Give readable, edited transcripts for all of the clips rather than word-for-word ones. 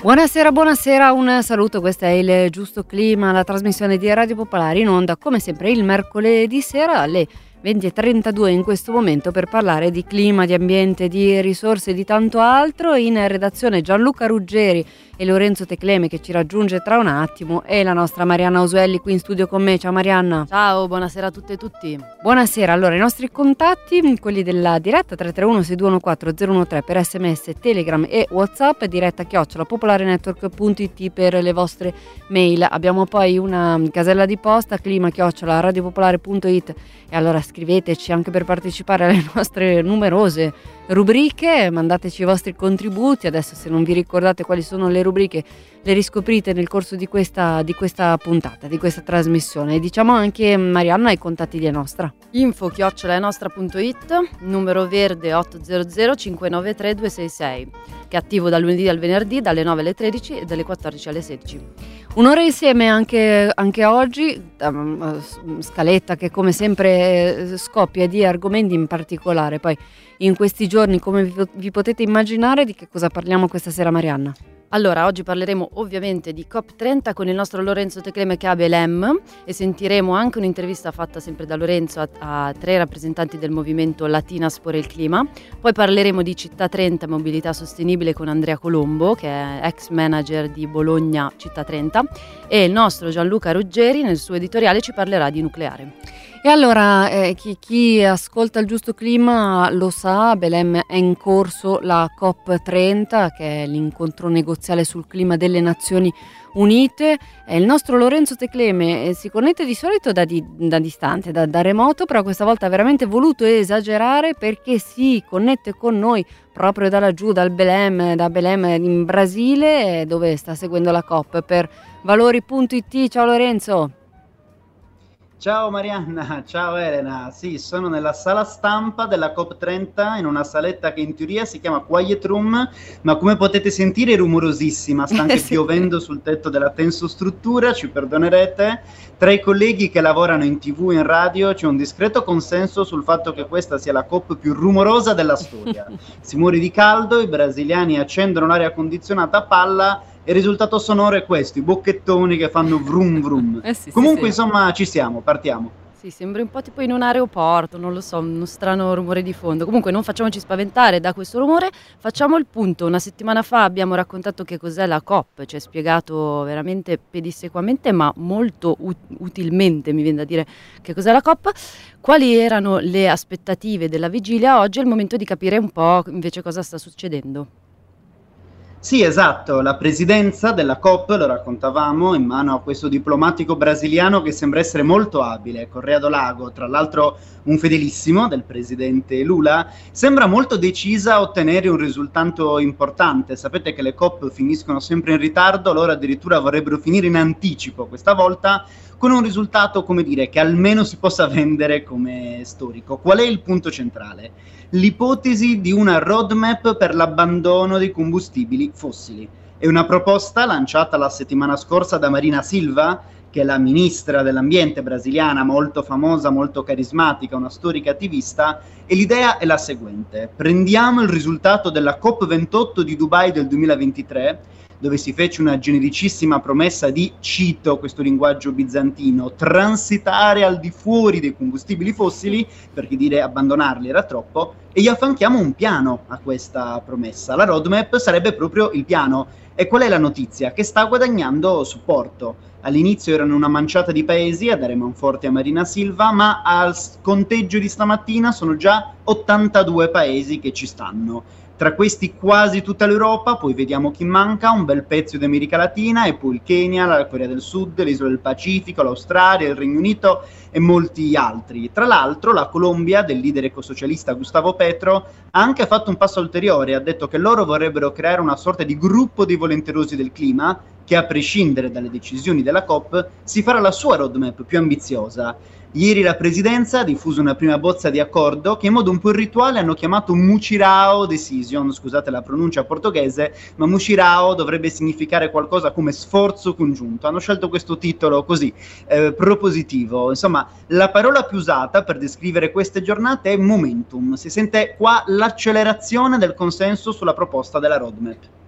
Buonasera, buonasera, un saluto, questo è il Giusto Clima, la trasmissione di Radio Popolare in onda come sempre il mercoledì sera alle 20:32 in questo momento per parlare di clima, di ambiente, di risorse e di tanto altro. In redazione Gianluca Ruggeri e Lorenzo Tecleme che ci raggiunge tra un attimo e la nostra Marianna Ausuelli qui in studio con me. Ciao Marianna. Ciao, buonasera a tutte e tutti. Buonasera, allora i nostri contatti, quelli della diretta 331-6214-013 per sms, telegram e whatsapp, diretta @popolarenetwork.it per le vostre mail. Abbiamo poi una casella di posta clima@radiopopolare.it e allora scriveteci anche per partecipare alle nostre numerose rubriche, mandateci i vostri contributi. Adesso se non vi ricordate quali sono le rubriche le riscoprite nel corso di questa puntata, di questa trasmissione. E diciamo anche, Marianna, i contatti di Nostra. info@enostra.it, numero verde 800 593 266, che è attivo dal lunedì al venerdì dalle 9 alle 13 e dalle 14 alle 16. Un'ora insieme anche oggi, scaletta che come sempre scoppia di argomenti in particolare. Poi in questi giorni, come vi potete immaginare, di che cosa parliamo questa sera, Marianna? Allora, oggi parleremo ovviamente di COP30 con il nostro Lorenzo Tecleme che è a Belém e sentiremo anche un'intervista fatta sempre da Lorenzo a 3 rappresentanti del movimento Latinas por el Clima. Poi parleremo di Città 30 mobilità sostenibile con Andrea Colombo, che è ex manager di Bologna Città 30, e il nostro Gianluca Ruggeri nel suo editoriale ci parlerà di nucleare. E allora chi ascolta il Giusto Clima lo sa, a Belém è in corso la COP30, che è l'incontro negoziale sul clima delle Nazioni Unite. Il nostro Lorenzo Tecleme si connette di solito da distante, da remoto, però questa volta ha veramente voluto esagerare perché si connette con noi proprio da laggiù, da Belém in Brasile, dove sta seguendo la COP per valori.it. Ciao Lorenzo. Ciao Marianna, ciao Elena. Sì, sono nella sala stampa della COP30 in una saletta che in teoria si chiama Quiet Room, ma come potete sentire è rumorosissima, sta anche piovendo sul tetto della tensostruttura, ci perdonerete. Tra i colleghi che lavorano in TV e in radio c'è un discreto consenso sul fatto che questa sia la COP più rumorosa della storia. Si muore di caldo, i brasiliani accendono l'aria condizionata a palla. Il risultato sonoro è questo, i bocchettoni che fanno vrum vrum. Comunque, insomma, ci siamo, partiamo. Sì, sembra un po' tipo in un aeroporto, non lo so, uno strano rumore di fondo. Comunque non facciamoci spaventare da questo rumore, facciamo il punto. Una settimana fa abbiamo raccontato che cos'è la COP, ci ha spiegato veramente pedissequamente ma molto utilmente, mi viene da dire, che cos'è la COP. Quali erano le aspettative della vigilia? Oggi è il momento di capire un po' invece cosa sta succedendo. Sì, esatto, la presidenza della COP, lo raccontavamo, in mano a questo diplomatico brasiliano che sembra essere molto abile, Correa do Lago, tra l'altro un fedelissimo del presidente Lula, sembra molto decisa a ottenere un risultato importante. Sapete che le COP finiscono sempre in ritardo, loro addirittura vorrebbero finire in anticipo questa volta, con un risultato, come dire, che almeno si possa vendere come storico. Qual è il punto centrale? L'ipotesi di una roadmap per l'abbandono dei combustibili fossili. È una proposta lanciata la settimana scorsa da Marina Silva, che è la ministra dell'ambiente brasiliana, molto famosa, molto carismatica, una storica attivista, e l'idea è la seguente. Prendiamo il risultato della COP28 di Dubai del 2023, dove si fece una genericissima promessa di, cito questo linguaggio bizantino, transitare al di fuori dei combustibili fossili, perché dire abbandonarli era troppo, e gli affianchiamo un piano a questa promessa. La roadmap sarebbe proprio il piano. E qual è la notizia? Che sta guadagnando supporto. All'inizio erano una manciata di paesi a dare manforte a Marina Silva, ma al conteggio di stamattina sono già 82 paesi che ci stanno. Tra questi quasi tutta l'Europa, poi vediamo chi manca, un bel pezzo di America Latina, e poi il Kenya, la Corea del Sud, le isole del Pacifico, l'Australia, il Regno Unito e molti altri. Tra l'altro la Colombia, del leader ecosocialista Gustavo Petro, ha anche fatto un passo ulteriore, ha detto che loro vorrebbero creare una sorta di gruppo dei volenterosi del clima, che a prescindere dalle decisioni della COP si farà la sua roadmap più ambiziosa. Ieri la presidenza ha diffuso una prima bozza di accordo che in modo un po' irrituale hanno chiamato Mucirao Decision, scusate la pronuncia portoghese, ma Mucirao dovrebbe significare qualcosa come sforzo congiunto. Hanno scelto questo titolo così, propositivo. Insomma, la parola più usata per descrivere queste giornate è momentum. Si sente qua l'accelerazione del consenso sulla proposta della roadmap.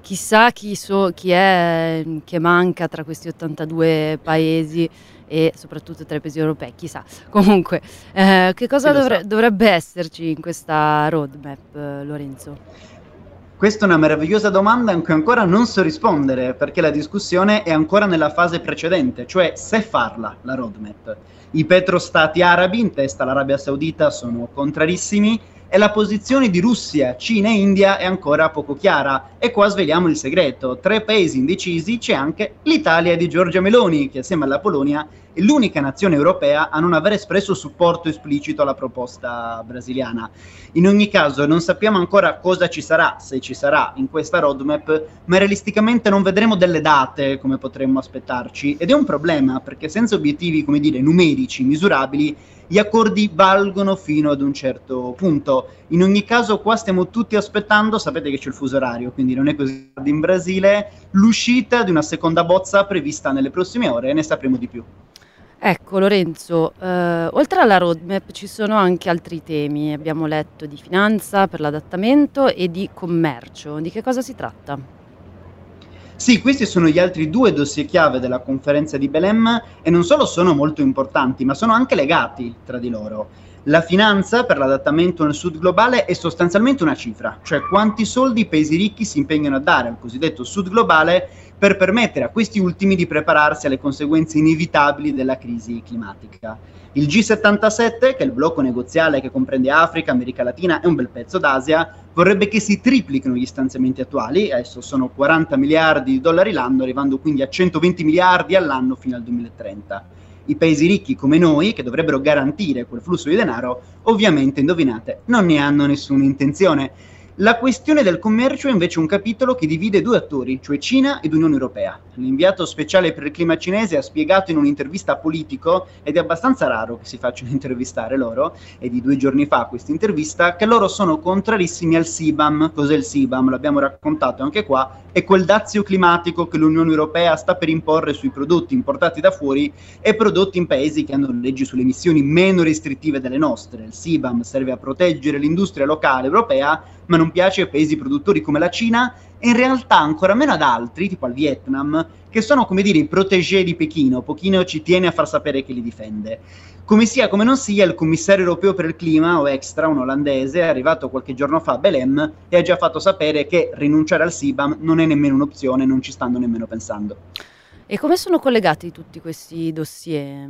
Chissà chi è che manca tra questi 82 paesi e soprattutto tra i paesi europei, chissà. Comunque, che cosa dovrebbe esserci in questa roadmap, Lorenzo? Questa è una meravigliosa domanda in cui ancora non so rispondere, perché la discussione è ancora nella fase precedente, cioè se farla, la roadmap. I petrostati arabi, in testa l'Arabia Saudita, sono contrarissimi e la posizione di Russia, Cina e India è ancora poco chiara. E qua sveliamo il segreto. 3 paesi indecisi, c'è anche l'Italia di Giorgia Meloni, che assieme alla Polonia è l'unica nazione europea a non aver espresso supporto esplicito alla proposta brasiliana. In ogni caso non sappiamo ancora cosa ci sarà, se ci sarà in questa roadmap, ma realisticamente non vedremo delle date come potremmo aspettarci, ed è un problema perché senza obiettivi, come dire, numerici, misurabili, gli accordi valgono fino ad un certo punto. In ogni caso qua stiamo tutti aspettando, sapete che c'è il fuso orario, quindi non è così tardi in Brasile, l'uscita di una seconda bozza prevista nelle prossime ore e ne sapremo di più. Ecco Lorenzo, oltre alla roadmap ci sono anche altri temi, abbiamo letto di finanza per l'adattamento e di commercio, di che cosa si tratta? Sì, questi sono gli altri 2 dossier chiave della conferenza di Belém e non solo sono molto importanti, ma sono anche legati tra di loro. La finanza per l'adattamento nel sud globale è sostanzialmente una cifra, cioè quanti soldi i paesi ricchi si impegnano a dare al cosiddetto sud globale per permettere a questi ultimi di prepararsi alle conseguenze inevitabili della crisi climatica. Il G77, che è il blocco negoziale che comprende Africa, America Latina e un bel pezzo d'Asia, vorrebbe che si triplichino gli stanziamenti attuali, adesso sono 40 miliardi di dollari l'anno, arrivando quindi a 120 miliardi all'anno fino al 2030. I paesi ricchi come noi, che dovrebbero garantire quel flusso di denaro, ovviamente, indovinate, non ne hanno nessuna intenzione. La questione del commercio è invece un capitolo che divide 2 attori, cioè Cina ed Unione Europea. L'inviato speciale per il clima cinese ha spiegato in un'intervista a Politico, ed è abbastanza raro che si facciano intervistare loro, è di 2 giorni fa questa intervista, che loro sono contrarissimi al CBAM. Cos'è il CBAM? L'abbiamo raccontato anche qua, è quel dazio climatico che l'Unione Europea sta per imporre sui prodotti importati da fuori e prodotti in paesi che hanno leggi sulle emissioni meno restrittive delle nostre. Il CBAM serve a proteggere l'industria locale europea, ma non piace ai paesi produttori come la Cina e in realtà ancora meno ad altri, tipo al Vietnam, che sono, come dire, i protégé di Pechino. Pechino ci tiene a far sapere che li difende. Come sia, come non sia, il commissario europeo per il clima, o Extra, un olandese, è arrivato qualche giorno fa a Belém e ha già fatto sapere che rinunciare al CBAM non è nemmeno un'opzione, non ci stanno nemmeno pensando. E come sono collegati tutti questi dossier?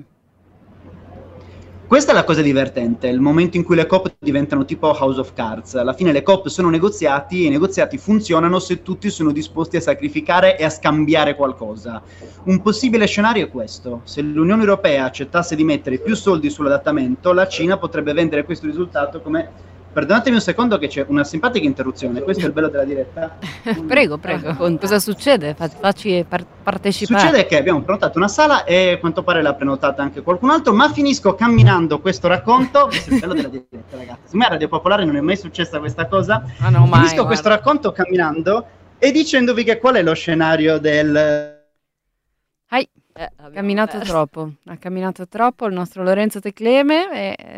Questa è la cosa divertente, il momento in cui le COP diventano tipo House of Cards. Alla fine le COP sono negoziati e i negoziati funzionano se tutti sono disposti a sacrificare e a scambiare qualcosa. Un possibile scenario è questo: se l'Unione Europea accettasse di mettere più soldi sull'adattamento, la Cina potrebbe vendere questo risultato come... Perdonatemi un secondo che c'è una simpatica interruzione, questo è il bello della diretta. Prego. Cosa succede? Facci partecipare. Succede che abbiamo prenotato una sala e a quanto pare l'ha prenotata anche qualcun altro, ma finisco camminando questo racconto, questo è il bello della diretta, ragazzi. Secondo me a Radio Popolare non è mai successa questa cosa. No, mai, finisco questo racconto camminando e dicendovi che qual è lo scenario del... Ha camminato troppo il nostro Lorenzo Tecleme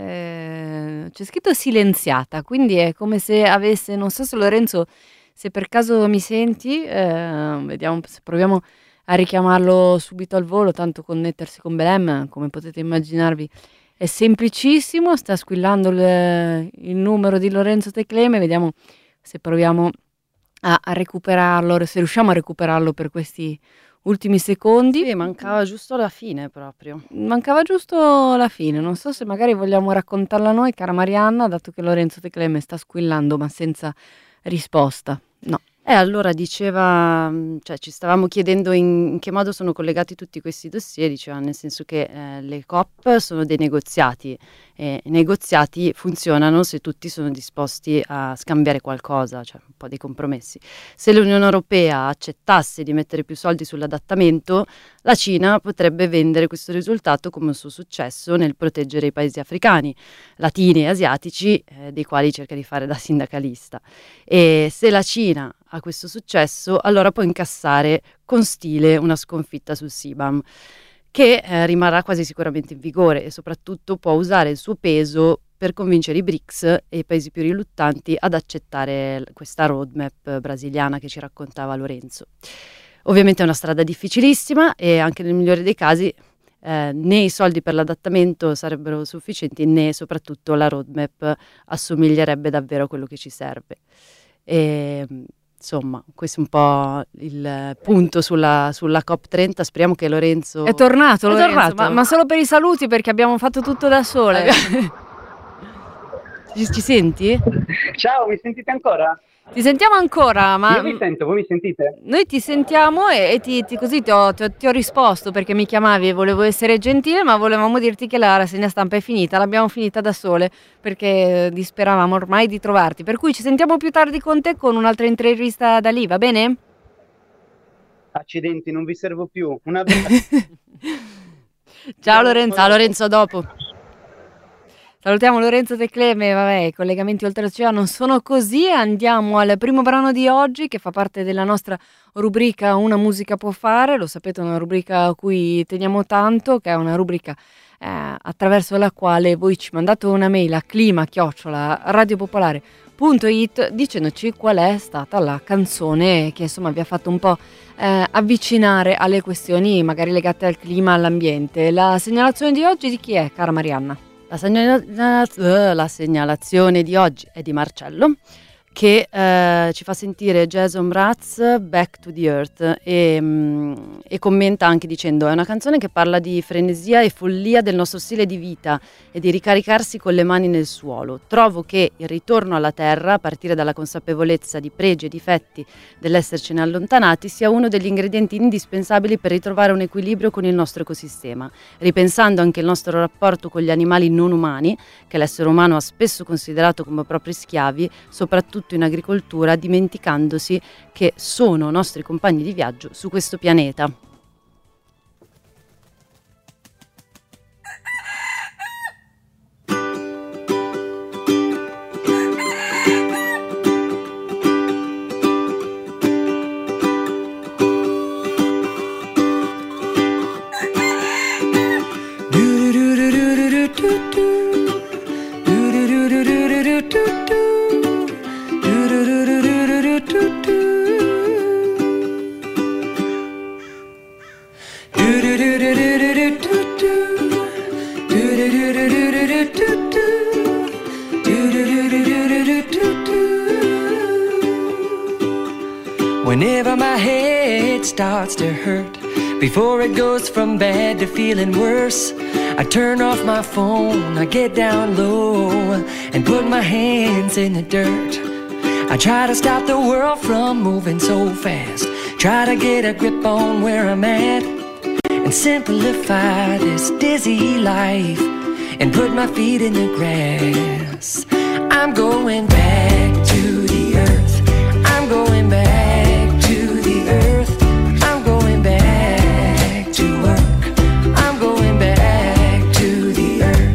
e c'è scritto silenziata, quindi è come se avesse, non so se Lorenzo, se per caso mi senti, vediamo se proviamo a richiamarlo subito al volo, tanto connettersi con Belém, come potete immaginarvi, è semplicissimo, sta squillando il numero di Lorenzo Tecleme, vediamo se proviamo a recuperarlo, se riusciamo a recuperarlo per questi ultimi secondi. Sì, mancava giusto la fine proprio. Mancava giusto la fine, non so se magari vogliamo raccontarla noi, cara Marianna, dato che Lorenzo Tecleme sta squillando ma senza risposta. No. Allora diceva, cioè ci stavamo chiedendo in che modo sono collegati tutti questi dossier, diceva nel senso che le COP sono dei negoziati e i negoziati funzionano se tutti sono disposti a scambiare qualcosa, cioè un po' dei compromessi. Se l'Unione Europea accettasse di mettere più soldi sull'adattamento, la Cina potrebbe vendere questo risultato come un suo successo nel proteggere i paesi africani, latini e asiatici, dei quali cerca di fare da sindacalista. E se la Cina ha questo successo, allora può incassare con stile una sconfitta sul CBAM, che rimarrà quasi sicuramente in vigore e soprattutto può usare il suo peso per convincere i BRICS e i paesi più riluttanti ad accettare questa roadmap brasiliana che ci raccontava Lorenzo. Ovviamente è una strada difficilissima e anche nel migliore dei casi né i soldi per l'adattamento sarebbero sufficienti, né soprattutto la roadmap assomiglierebbe davvero a quello che ci serve. E, insomma, questo è un po' il punto sulla COP30. Speriamo che Lorenzo... È tornato. Ma solo per i saluti, perché abbiamo fatto tutto da sole. Ci senti? Ciao, mi sentite ancora? Ti sentiamo ancora, ma... Io vi sento, voi mi sentite? Noi ti sentiamo e così ti ho risposto, perché mi chiamavi e volevo essere gentile, ma volevamo dirti che la rassegna stampa è finita, l'abbiamo finita da sole, perché disperavamo ormai di trovarti. Per cui ci sentiamo più tardi con te con un'altra intervista da lì, va bene? Accidenti, non vi servo più. Ciao Lorenzo. Ciao Lorenzo, dopo. Salutiamo Lorenzo Tecleme, vabbè, i collegamenti oltreoceano sono così. Andiamo al primo brano di oggi, che fa parte della nostra rubrica Una musica può fare. Lo sapete, è una rubrica a cui teniamo tanto, che è una rubrica attraverso la quale voi ci mandate una mail a clima@radiopopolare.it dicendoci qual è stata la canzone che insomma vi ha fatto un po' avvicinare alle questioni magari legate al clima, all'ambiente. La segnalazione di oggi di chi è, cara Marianna? La segnalazione di oggi è di Marcello, che ci fa sentire Jason Mraz, Back to the Earth, e commenta anche dicendo: è una canzone che parla di frenesia e follia del nostro stile di vita e di ricaricarsi con le mani nel suolo. Trovo che il ritorno alla terra, a partire dalla consapevolezza di pregi e difetti dell'essercene allontanati, sia uno degli ingredienti indispensabili per ritrovare un equilibrio con il nostro ecosistema, ripensando anche il nostro rapporto con gli animali non umani, che l'essere umano ha spesso considerato come propri schiavi, soprattutto in agricoltura, dimenticandosi che sono nostri compagni di viaggio su questo pianeta. Whenever my head starts to hurt, before it goes from bad to feeling worse, I turn off my phone, I get down low and put my hands in the dirt. I try to stop the world from moving so fast, try to get a grip on where I'm at, and simplify this dizzy life and put my feet in the grass. I'm going back to the earth, I'm going back to the earth, I'm going back to work, I'm going back to the earth.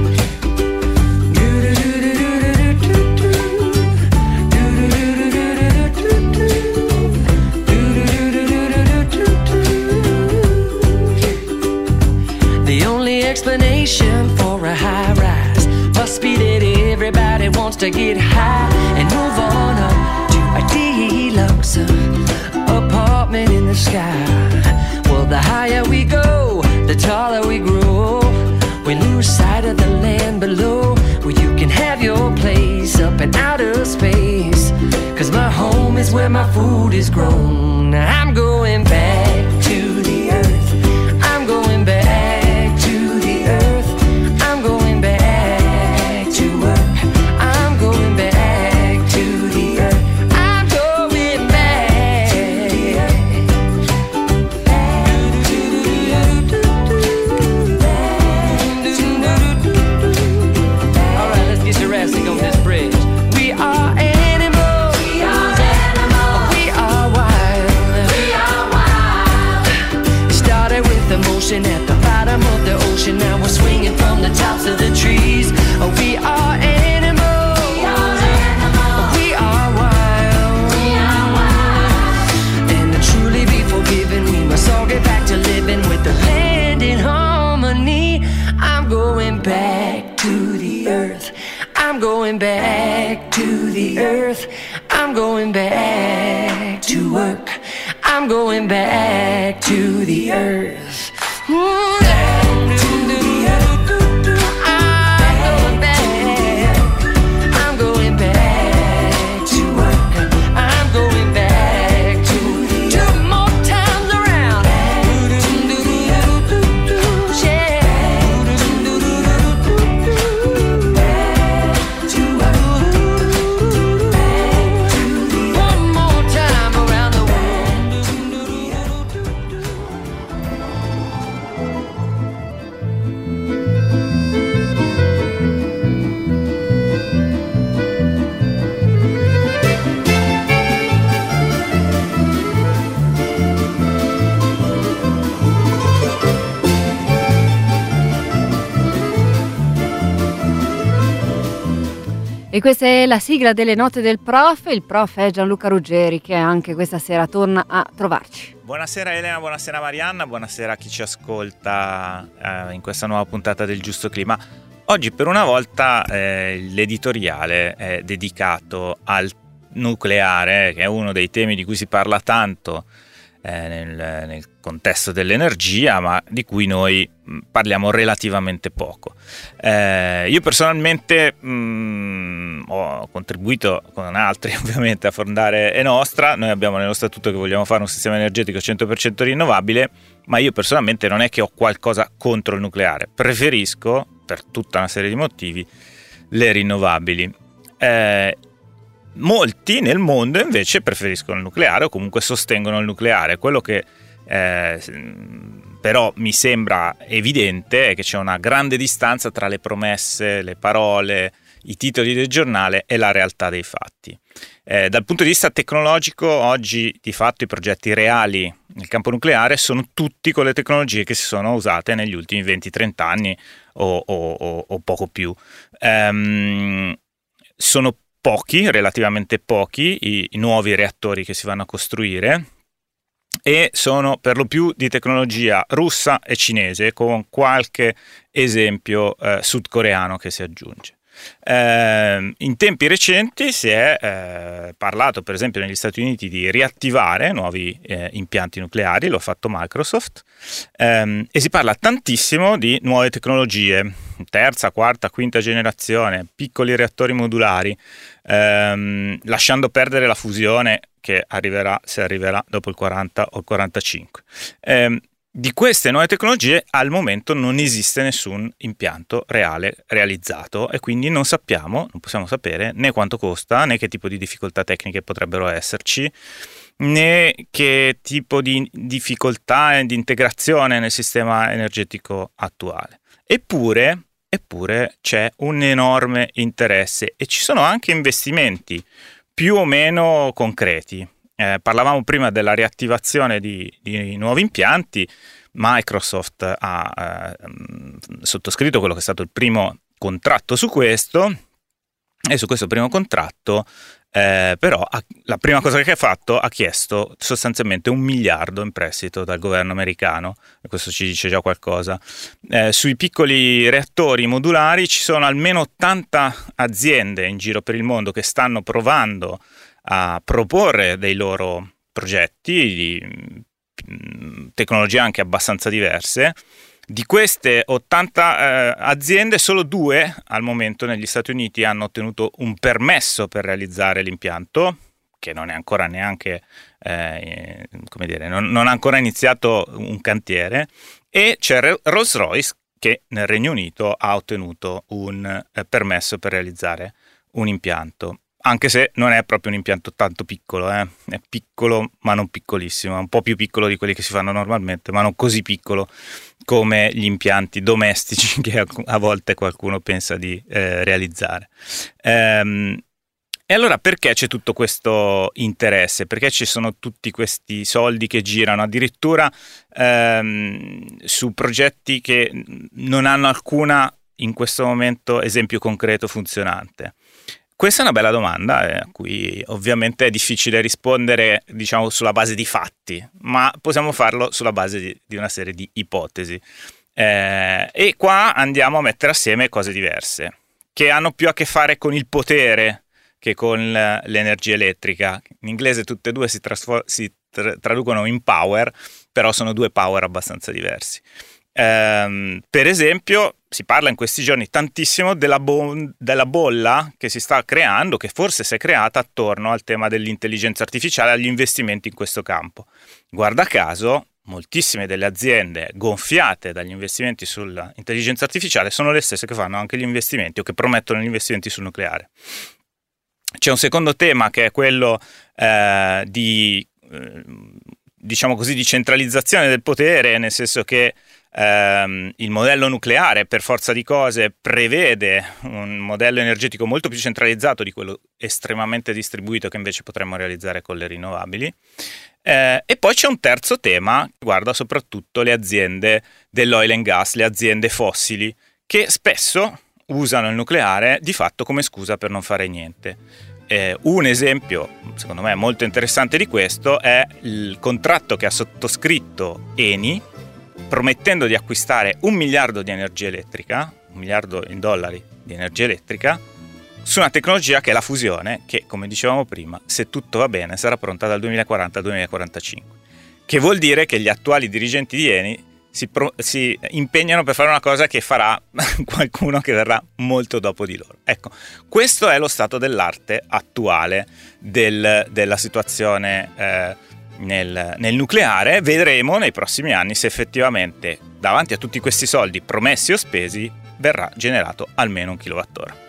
The only explanation for a high rise must be that everybody wants to get high and move on up to a deluxe apartment in the sky. Well, the higher we go, the taller we grow. We lose sight of the land below, where you can have your place up in outer space. 'Cause my home is where my food is grown. I'm going back to the earth, I'm going back to the earth, I'm going back to work, I'm going back to the earth, I'm going back to the earth. All right, let's get Jurassic on this bridge. We are animals, we are wild, we are wild. going back to the earth. I'm going back to work. I'm going back to the earth. Back to the earth. I'm going back. I'm going back to work. I'm going back to two more times around. One more time around the world. E questa è la sigla delle note del prof. Il prof è Gianluca Ruggeri, che anche questa sera torna a trovarci. Buonasera Elena, buonasera Marianna, buonasera a chi ci ascolta in questa nuova puntata del Giusto Clima. Oggi per una volta l'editoriale è dedicato al nucleare, che è uno dei temi di cui si parla tanto nel contesto dell'energia, ma di cui noi parliamo relativamente poco. Io personalmente ho contribuito con altri ovviamente a fondare Enostra. Noi abbiamo nello statuto che vogliamo fare un sistema energetico 100% rinnovabile, ma io personalmente non è che ho qualcosa contro il nucleare, preferisco, per tutta una serie di motivi, le rinnovabili. Molti nel mondo invece preferiscono il nucleare o comunque sostengono il nucleare. Quello che però mi sembra evidente è che c'è una grande distanza tra le promesse, le parole, i titoli del giornale e la realtà dei fatti. Dal punto di vista tecnologico, oggi di fatto i progetti reali nel campo nucleare sono tutti con le tecnologie che si sono usate negli ultimi 20-30 anni o poco più. Sono pochi, relativamente pochi, i nuovi reattori che si vanno a costruire, e sono per lo più di tecnologia russa e cinese, con qualche esempio sudcoreano che si aggiunge. In tempi recenti si è parlato, per esempio negli Stati Uniti, di riattivare nuovi impianti nucleari, lo ha fatto Microsoft, e si parla tantissimo di nuove tecnologie, terza, quarta, quinta generazione, piccoli reattori modulari, lasciando perdere la fusione che arriverà, se arriverà, dopo il 40 o il 45. Di queste nuove tecnologie al momento non esiste nessun impianto reale realizzato, e quindi non possiamo sapere né quanto costa, né che tipo di difficoltà tecniche potrebbero esserci, né che tipo di difficoltà e di integrazione nel sistema energetico attuale. Eppure c'è un enorme interesse e ci sono anche investimenti più o meno concreti. Parlavamo prima della riattivazione di nuovi impianti. Microsoft ha sottoscritto quello che è stato il primo contratto su questo, e su questo primo contratto però la prima cosa che ha fatto, ha chiesto sostanzialmente 1 miliardo in prestito dal governo americano, e questo ci dice già qualcosa. Sui piccoli reattori modulari ci sono almeno 80 aziende in giro per il mondo che stanno provando a proporre dei loro progetti di tecnologie anche abbastanza diverse. Di queste 80 aziende, solo 2 al momento negli Stati Uniti hanno ottenuto un permesso per realizzare l'impianto, che non è ancora neanche, non ha ancora iniziato un cantiere, e c'è Rolls-Royce che nel Regno Unito ha ottenuto un permesso per realizzare un impianto. Anche se non è proprio un impianto tanto piccolo, è piccolo ma non piccolissimo, è un po' più piccolo di quelli che si fanno normalmente, ma non così piccolo come gli impianti domestici che a volte qualcuno pensa di realizzare. E allora perché c'è tutto questo interesse? Perché ci sono tutti questi soldi che girano, addirittura su progetti che non hanno alcuna, in questo momento, esempio concreto funzionante? Questa è una bella domanda a cui ovviamente è difficile rispondere, diciamo, sulla base di fatti, ma possiamo farlo sulla base di una serie di ipotesi. E qua andiamo a mettere assieme cose diverse, che hanno più a che fare con il potere che con l'energia elettrica. In inglese tutte e due si traducono in power, però sono due power abbastanza diversi. Per esempio, si parla in questi giorni tantissimo della bolla che si sta creando, che forse si è creata attorno al tema dell'intelligenza artificiale e agli investimenti in questo campo. Guarda caso, moltissime delle aziende gonfiate dagli investimenti sull'intelligenza artificiale sono le stesse che fanno anche gli investimenti o che promettono gli investimenti sul nucleare. C'è un secondo tema che è quello diciamo così, di centralizzazione del potere, nel senso che il modello nucleare per forza di cose prevede un modello energetico molto più centralizzato di quello estremamente distribuito che invece potremmo realizzare con le rinnovabili. E poi c'è un terzo tema che riguarda soprattutto le aziende dell'oil and gas, le aziende fossili, che spesso usano il nucleare di fatto come scusa per non fare niente. Un esempio, secondo me, molto interessante di questo è il contratto che ha sottoscritto Eni, promettendo di acquistare 1 miliardo di energia elettrica, 1 miliardo in dollari di energia elettrica, su una tecnologia che è la fusione, che, come dicevamo prima, se tutto va bene, sarà pronta dal 2040 al 2045. Che vuol dire che gli attuali dirigenti di Eni si impegnano per fare una cosa che farà qualcuno che verrà molto dopo di loro. Ecco, questo è lo stato dell'arte attuale della situazione nel nucleare. Vedremo nei prossimi anni se effettivamente davanti a tutti questi soldi promessi o spesi verrà generato almeno 1 kilowattora.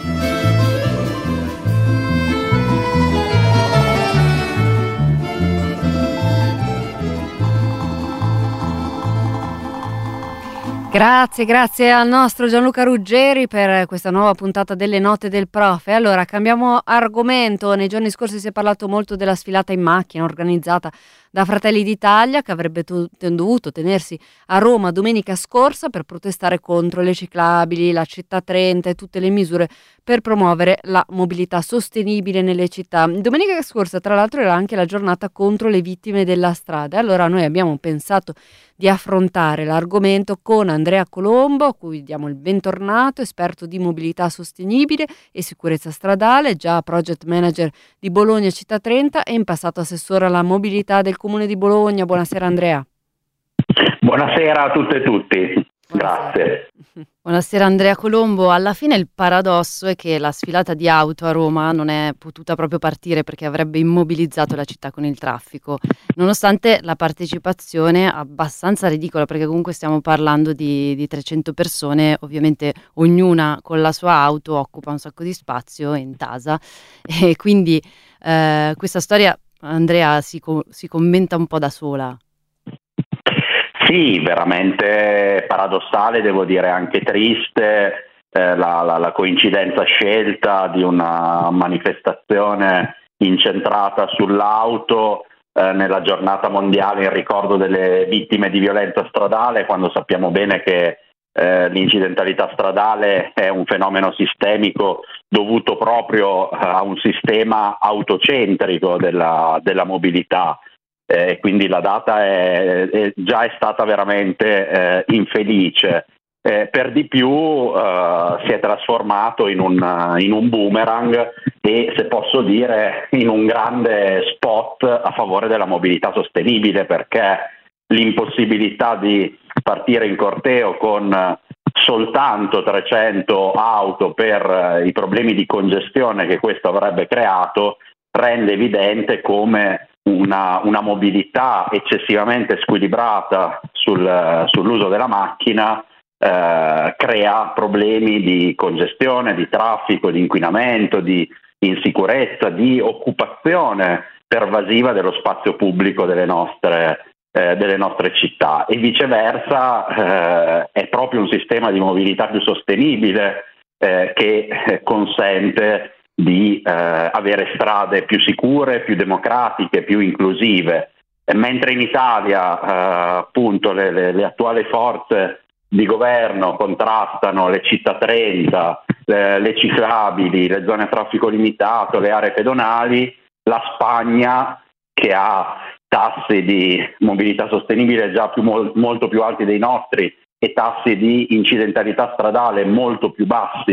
Grazie al nostro Gianluca Ruggeri per questa nuova puntata delle Note del Prof. E allora cambiamo argomento. Nei giorni scorsi si è parlato molto della sfilata in macchina organizzata da Fratelli d'Italia, che avrebbe dovuto tenersi a Roma domenica scorsa per protestare contro le ciclabili, la città 30 e tutte le misure per promuovere la mobilità sostenibile nelle città. Domenica scorsa, tra l'altro, era anche la giornata contro le vittime della strada. Allora noi abbiamo pensato di affrontare l'argomento con Andrea Colombo, a cui diamo il bentornato, esperto di mobilità sostenibile e sicurezza stradale, già project manager di Bologna Città 30 e in passato assessore alla mobilità del Comune di Bologna. Buonasera Andrea. Buonasera a tutte e tutti. Grazie. Buonasera Andrea Colombo. Alla fine il paradosso è che la sfilata di auto a Roma non è potuta proprio partire perché avrebbe immobilizzato la città con il traffico, nonostante la partecipazione abbastanza ridicola, perché comunque stiamo parlando di 300 persone, ovviamente ognuna con la sua auto occupa un sacco di spazio in tasa, e quindi questa storia, Andrea, si commenta un po' da sola. Sì, veramente paradossale, devo dire anche triste, la coincidenza scelta di una manifestazione incentrata sull'auto nella giornata mondiale in ricordo delle vittime di violenza stradale, quando sappiamo bene che l'incidentalità stradale è un fenomeno sistemico dovuto proprio a un sistema autocentrico della mobilità. Quindi la data è stata veramente infelice. Per di più si è trasformato in un boomerang e, se posso dire, in un grande spot a favore della mobilità sostenibile, perché l'impossibilità di partire in corteo con soltanto 300 auto per i problemi di congestione che questo avrebbe creato rende evidente come una mobilità eccessivamente squilibrata sull'uso della macchina crea problemi di congestione, di traffico, di inquinamento, di insicurezza, di occupazione pervasiva dello spazio pubblico delle nostre città, e viceversa è proprio un sistema di mobilità più sostenibile che consente di avere strade più sicure, più democratiche, più inclusive. Mentre in Italia appunto le attuali forze di governo contrastano le città 30, le ciclabili, le zone a traffico limitato, le aree pedonali, la Spagna, che ha tassi di mobilità sostenibile già molto più alti dei nostri e tassi di incidentalità stradale molto più bassi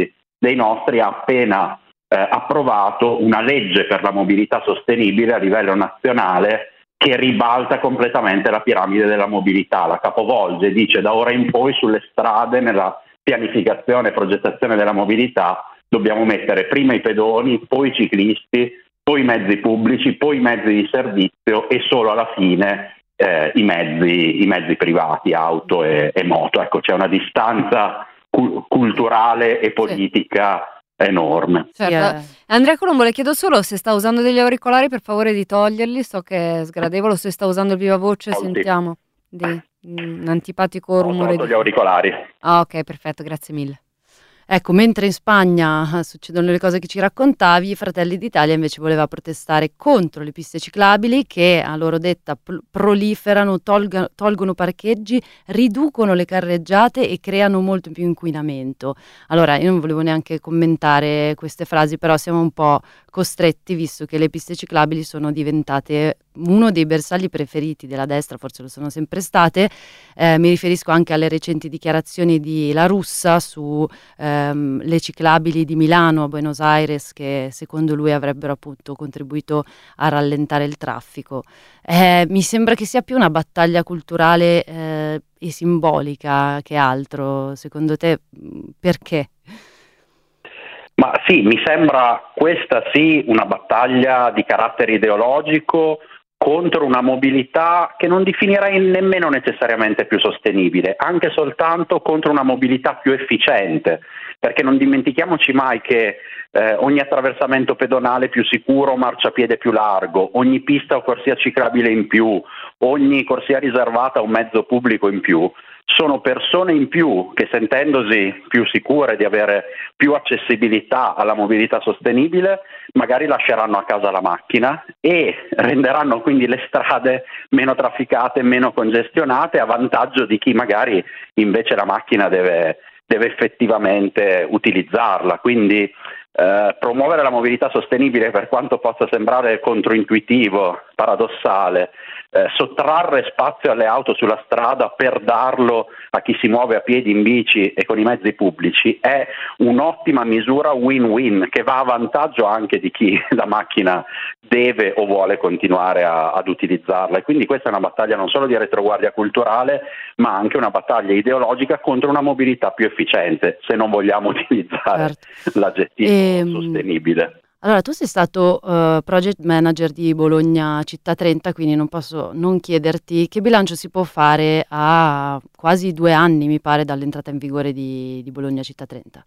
dei nostri ha appena approvato una legge per la mobilità sostenibile a livello nazionale che ribalta completamente la piramide della mobilità, la capovolge, dice da ora in poi sulle strade, nella pianificazione e progettazione della mobilità, dobbiamo mettere prima i pedoni, poi i ciclisti, poi i mezzi pubblici, poi i mezzi di servizio e solo alla fine i mezzi privati, auto e moto. Ecco, c'è una distanza culturale e politica enorme. Certo. Andrea Colombo, le chiedo solo se sta usando degli auricolari, per favore di toglierli, so che è sgradevole, se sta usando il viva voce, sentiamo un antipatico rumore. Gli auricolari. Ah, ok, perfetto, grazie mille. Ecco, mentre in Spagna succedono le cose che ci raccontavi, Fratelli d'Italia invece voleva protestare contro le piste ciclabili che a loro detta proliferano, tolgono parcheggi, riducono le carreggiate e creano molto più inquinamento. Allora, io non volevo neanche commentare queste frasi, però siamo un po' costretti, visto che le piste ciclabili sono diventate uno dei bersagli preferiti della destra, forse lo sono sempre state. Mi riferisco anche alle recenti dichiarazioni di La Russa su le ciclabili di Milano a Buenos Aires, che secondo lui avrebbero appunto contribuito a rallentare il traffico. Mi sembra che sia più una battaglia culturale e simbolica che altro. Secondo te perché? Ma sì, mi sembra questa sì una battaglia di carattere ideologico contro una mobilità che non definirei nemmeno necessariamente più sostenibile, anche soltanto contro una mobilità più efficiente, perché non dimentichiamoci mai che ogni attraversamento pedonale più sicuro, marciapiede più largo, ogni pista o corsia ciclabile in più, ogni corsia riservata a un mezzo pubblico in più, sono persone in più che, sentendosi più sicure di avere più accessibilità alla mobilità sostenibile, magari lasceranno a casa la macchina e renderanno quindi le strade meno trafficate, meno congestionate, a vantaggio di chi magari invece la macchina deve effettivamente utilizzarla. Quindi promuovere la mobilità sostenibile, per quanto possa sembrare controintuitivo, paradossale, sottrarre spazio alle auto sulla strada per darlo a chi si muove a piedi, in bici e con i mezzi pubblici, è un'ottima misura win-win che va a vantaggio anche di chi la macchina deve o vuole continuare ad utilizzarla. E quindi questa è una battaglia non solo di retroguardia culturale, ma anche una battaglia ideologica contro una mobilità più efficiente, se non vogliamo utilizzare l'aggettivo sostenibile. Allora, tu sei stato project manager di Bologna Città 30, quindi non posso non chiederti che bilancio si può fare a quasi 2 anni, mi pare, dall'entrata in vigore di Bologna Città 30.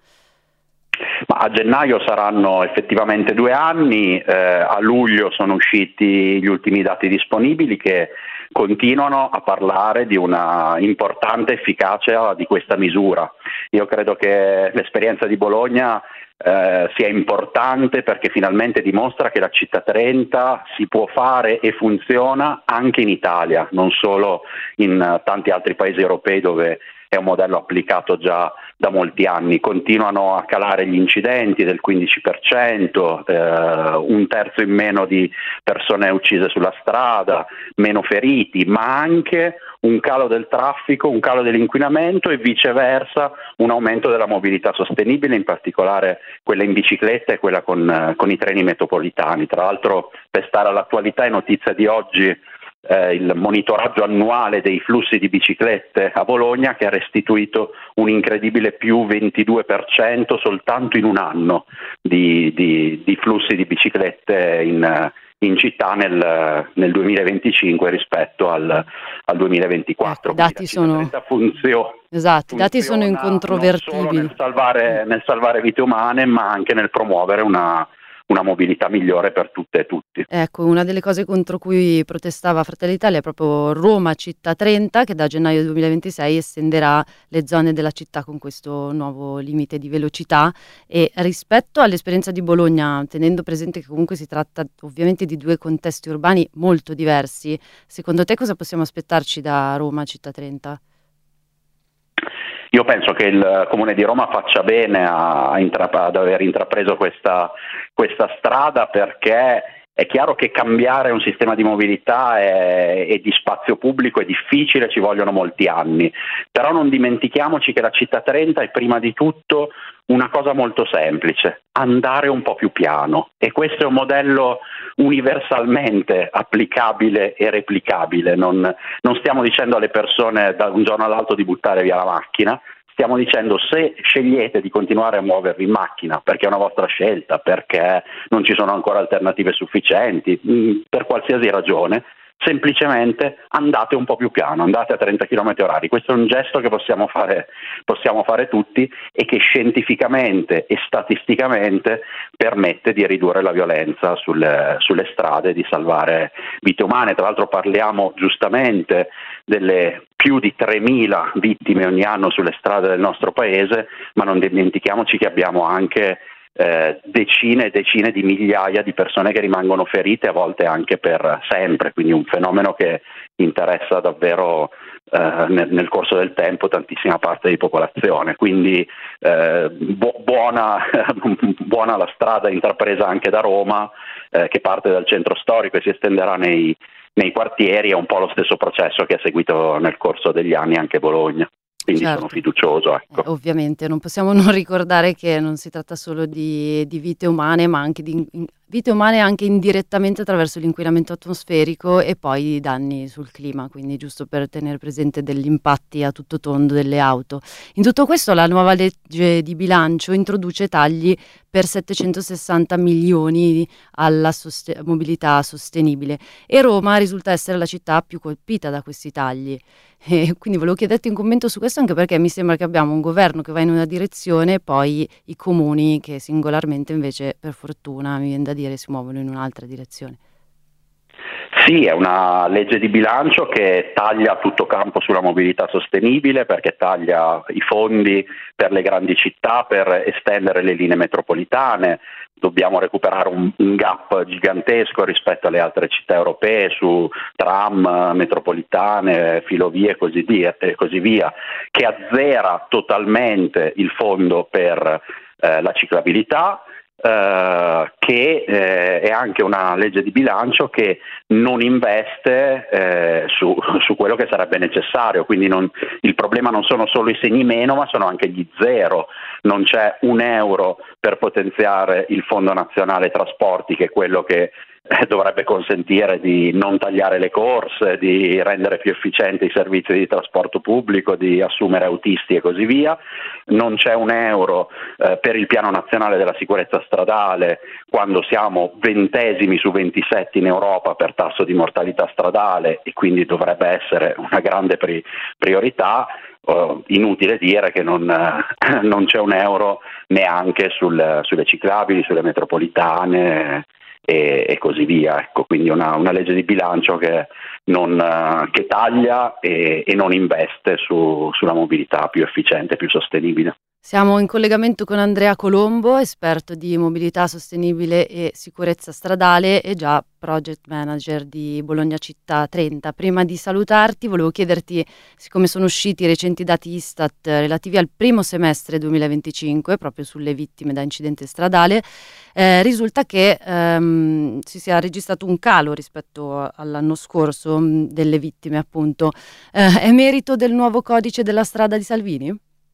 Ma a gennaio saranno effettivamente 2 anni, a luglio sono usciti gli ultimi dati disponibili che continuano a parlare di una importante efficacia di questa misura. Io credo che l'esperienza di Bologna sia importante perché finalmente dimostra che la Città 30 si può fare e funziona anche in Italia, non solo in tanti altri paesi europei dove è un modello applicato già da molti anni. Continuano a calare gli incidenti del 15%, 1/3 in meno di persone uccise sulla strada, meno feriti, ma anche un calo del traffico, un calo dell'inquinamento e viceversa un aumento della mobilità sostenibile, in particolare quella in bicicletta e quella con i treni metropolitani. Tra l'altro, per stare all'attualità, è notizia di oggi il monitoraggio annuale dei flussi di biciclette a Bologna, che ha restituito un incredibile più 22% soltanto in un anno di flussi di biciclette in città nel 2025 rispetto al 2024. I dati sono i dati sono incontrovertibili. Non solo nel salvare vite umane, ma anche nel promuovere una mobilità migliore per tutte e tutti. Ecco, una delle cose contro cui protestava Fratelli d'Italia è proprio Roma Città 30, che da gennaio 2026 estenderà le zone della città con questo nuovo limite di velocità. E rispetto all'esperienza di Bologna, tenendo presente che comunque si tratta ovviamente di 2 contesti urbani molto diversi, secondo te cosa possiamo aspettarci da Roma Città 30? Io penso che il Comune di Roma faccia bene ad aver intrapreso questa strada, perché È chiaro che cambiare un sistema di mobilità e di spazio pubblico è difficile, ci vogliono molti anni, però non dimentichiamoci che la Città 30 è prima di tutto una cosa molto semplice: andare un po' più piano, e questo è un modello universalmente applicabile e replicabile. Non stiamo dicendo alle persone da un giorno all'altro di buttare via la macchina. Stiamo dicendo: se scegliete di continuare a muovervi in macchina perché è una vostra scelta, perché non ci sono ancora alternative sufficienti, per qualsiasi ragione, semplicemente andate un po' più piano, andate a 30 km/h. Questo è un gesto che possiamo fare tutti e che scientificamente e statisticamente permette di ridurre la violenza sulle strade, di salvare vite umane. Tra l'altro parliamo giustamente delle più di 3.000 vittime ogni anno sulle strade del nostro paese, ma non dimentichiamoci che abbiamo anche decine e decine di migliaia di persone che rimangono ferite, a volte anche per sempre, quindi un fenomeno che interessa davvero nel corso del tempo tantissima parte di popolazione. Quindi buona la strada intrapresa anche da Roma, che parte dal centro storico e si estenderà nei quartieri. È un po' lo stesso processo che ha seguito nel corso degli anni anche Bologna. Quindi Certo. sono fiducioso, ecco. Ovviamente non possiamo non ricordare che non si tratta solo di vite umane, ma anche di vite umane anche indirettamente attraverso l'inquinamento atmosferico e poi i danni sul clima, quindi giusto per tenere presente degli impatti a tutto tondo delle auto. In tutto questo la nuova legge di bilancio introduce tagli per 760 milioni alla mobilità sostenibile e Roma risulta essere la città più colpita da questi tagli. E quindi volevo chiederti un commento su questo, anche perché mi sembra che abbiamo un governo che va in una direzione e poi i comuni che singolarmente invece, per fortuna, mi viene da dire, si muovono in un'altra direzione. Sì, è una legge di bilancio che taglia a tutto campo sulla mobilità sostenibile, perché taglia i fondi per le grandi città per estendere le linee metropolitane. Dobbiamo recuperare un gap gigantesco rispetto alle altre città europee su tram, metropolitane, filovie e così via, che azzera totalmente il fondo per la ciclabilità. Che è anche una legge di bilancio che non investe su quello che sarebbe necessario, quindi il problema non sono solo i segni meno, ma sono anche gli zero. Non c'è un euro per potenziare il Fondo Nazionale Trasporti, che è quello che dovrebbe consentire di non tagliare le corse, di rendere più efficienti i servizi di trasporto pubblico, di assumere autisti e così via. Non c'è un euro per il Piano Nazionale della Sicurezza Stradale, quando siamo 20esimi su 27 in Europa per tasso di mortalità stradale, e quindi dovrebbe essere una grande priorità. Inutile dire che non c'è un euro neanche sulle ciclabili, sulle metropolitane e così via. Ecco, quindi una legge di bilancio che taglia e non investe sulla mobilità più efficiente, più sostenibile. Siamo in collegamento con Andrea Colombo, esperto di mobilità sostenibile e sicurezza stradale e già project manager di Bologna Città 30. Prima di salutarti volevo chiederti, siccome sono usciti i recenti dati Istat relativi al primo semestre 2025, proprio sulle vittime da incidente stradale, risulta che si sia registrato un calo rispetto all'anno scorso delle vittime, appunto. È merito del nuovo codice della strada di Salvini?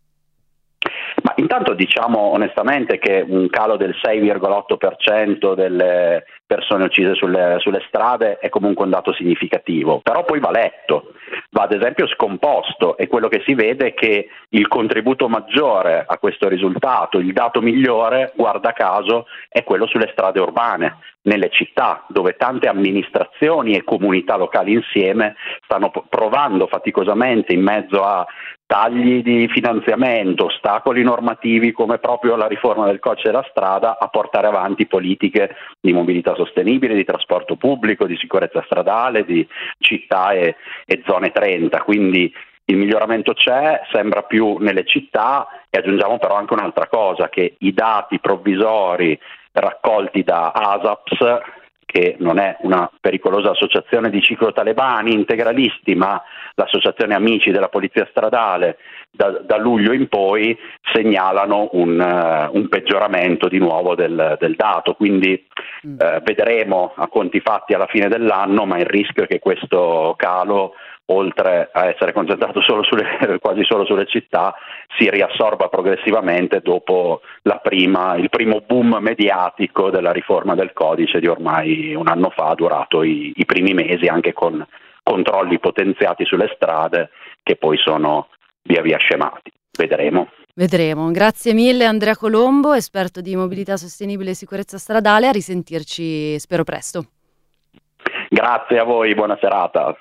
Ma intanto diciamo onestamente che un calo del 6,8% delle persone uccise sulle strade è comunque un dato significativo, però poi va letto, va ad esempio scomposto, e quello che si vede è che il contributo maggiore a questo risultato, il dato migliore, guarda caso, è quello sulle strade urbane, nelle città, dove tante amministrazioni e comunità locali insieme stanno provando faticosamente, in mezzo a tagli di finanziamento, ostacoli normativi come proprio la riforma del codice della strada, a portare avanti politiche di mobilità sostenibile, di trasporto pubblico, di sicurezza stradale, di città e zone 30. Quindi il miglioramento c'è, sembra più nelle città, e aggiungiamo però anche un'altra cosa, che i dati provvisori raccolti da ASAPS, che non è una pericolosa associazione di ciclotalebani integralisti, ma l'associazione Amici della Polizia Stradale, da luglio in poi segnalano un peggioramento di nuovo del dato, quindi vedremo a conti fatti alla fine dell'anno, ma il rischio è che questo calo, oltre a essere concentrato quasi solo sulle città, si riassorba progressivamente dopo il primo boom mediatico della riforma del codice di ormai un anno fa, durato i primi mesi, anche con controlli potenziati sulle strade che poi sono via via scemati. Vedremo. Grazie mille Andrea Colombo, esperto di mobilità sostenibile e sicurezza stradale. A risentirci, spero presto. Grazie a voi, buona serata.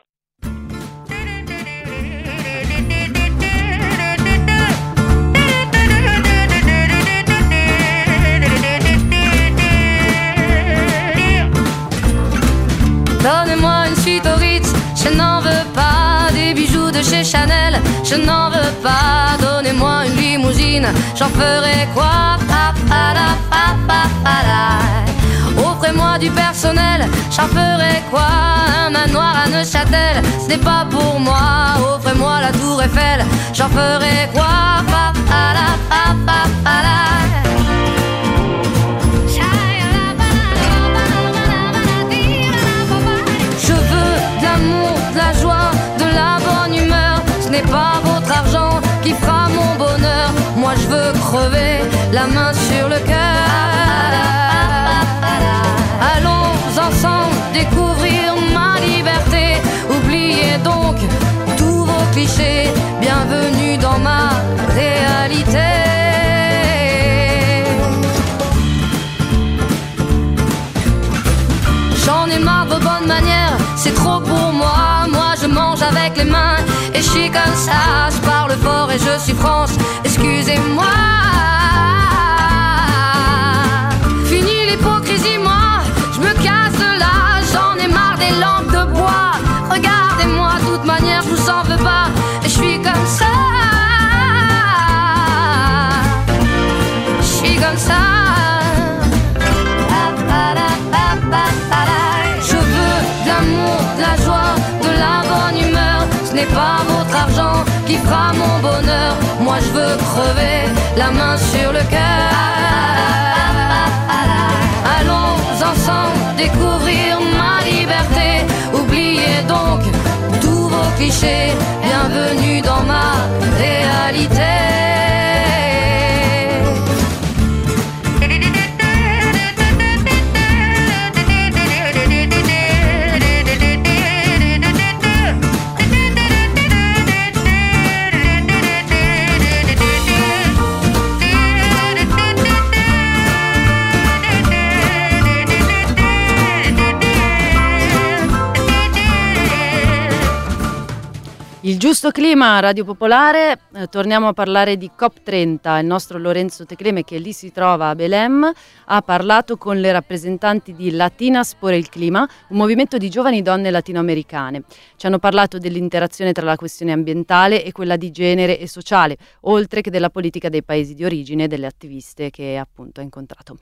Donnez-moi une suite au Ritz, je n'en veux pas. Des bijoux de chez Chanel, je n'en veux pas. Donnez-moi une limousine, j'en ferai quoi? Offrez-moi du personnel, j'en ferai quoi? Un manoir à Neuchâtel, ce n'est pas pour moi. Offrez-moi la tour Eiffel, j'en ferai quoi? Ce n'est pas votre argent qui fera mon bonheur. Moi je veux crever la main sur le cœur. Allons ensemble découvrir ma liberté. Oubliez donc tous vos clichés. Bienvenue dans ma réalité. J'en ai marre de vos bonnes manières, c'est trop pour moi. Moi je mange avec les mains et je suis comme ça. Je parle fort et je suis franche, excusez-moi. Fini l'hypocrisie, moi je me casse de là. J'en ai marre des lampes de bois. Regardez-moi, de toute manière je vous en veux pas. Et je suis comme ça. Je suis comme ça. De la joie, de la bonne humeur. Ce n'est pas votre argent qui fera mon bonheur. Moi je veux crever la main sur le cœur. Allons ensemble découvrir ma liberté. Oubliez donc tous vos clichés. Bienvenue dans ma réalité. Il giusto clima, Radio Popolare, torniamo a parlare di COP30. Il nostro Lorenzo Tecleme, che lì si trova a Belém, ha parlato con le rappresentanti di Latinas por el Clima, un movimento di giovani donne latinoamericane. Ci hanno parlato dell'interazione tra la questione ambientale e quella di genere e sociale, oltre che della politica dei paesi di origine e delle attiviste che appunto ha incontrato.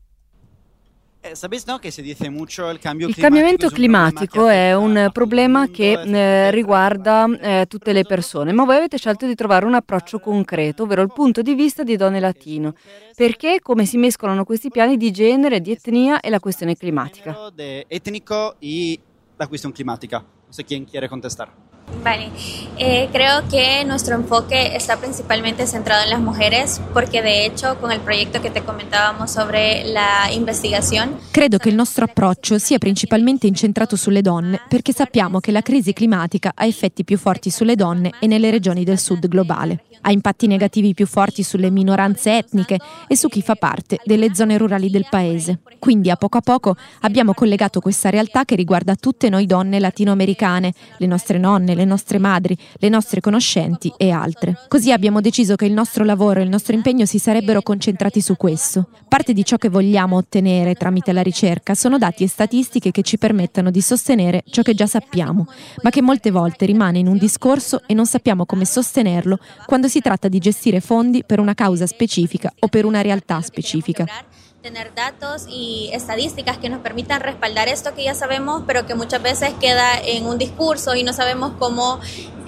Il cambiamento climatico è un problema che riguarda tutte le persone, ma voi avete scelto di trovare un approccio concreto, ovvero il punto di vista di donne latino. Perché? Come si mescolano questi piani di genere, di etnia e la questione climatica? Etnico y la cuestión climática. No sé quién quiere contestar. Vale, creo que nuestro enfoque está principalmente centrado en las mujeres porque de hecho con el proyecto que te comentábamos sobre la investigación. Credo che il nostro approccio sia principalmente incentrato sulle donne perché sappiamo che la crisi climatica ha effetti più forti sulle donne e nelle regioni del sud globale. Ha impatti negativi più forti sulle minoranze etniche e su chi fa parte delle zone rurali del paese. Quindi a poco abbiamo collegato questa realtà che riguarda tutte noi donne latinoamericane, le nostre nonne, le nostre madri, le nostre conoscenti e altre. Così abbiamo deciso che il nostro lavoro e il nostro impegno si sarebbero concentrati su questo. Parte di ciò che vogliamo ottenere tramite la ricerca sono dati e statistiche che ci permettano di sostenere ciò che già sappiamo, ma che molte volte rimane in un discorso e non sappiamo come sostenerlo quando si tratta di gestire fondi per una causa specifica o per una realtà specifica. Tener datos y estadísticas que nos permitan respaldar esto que ya sabemos, pero que muchas veces queda en un discurso y no sabemos cómo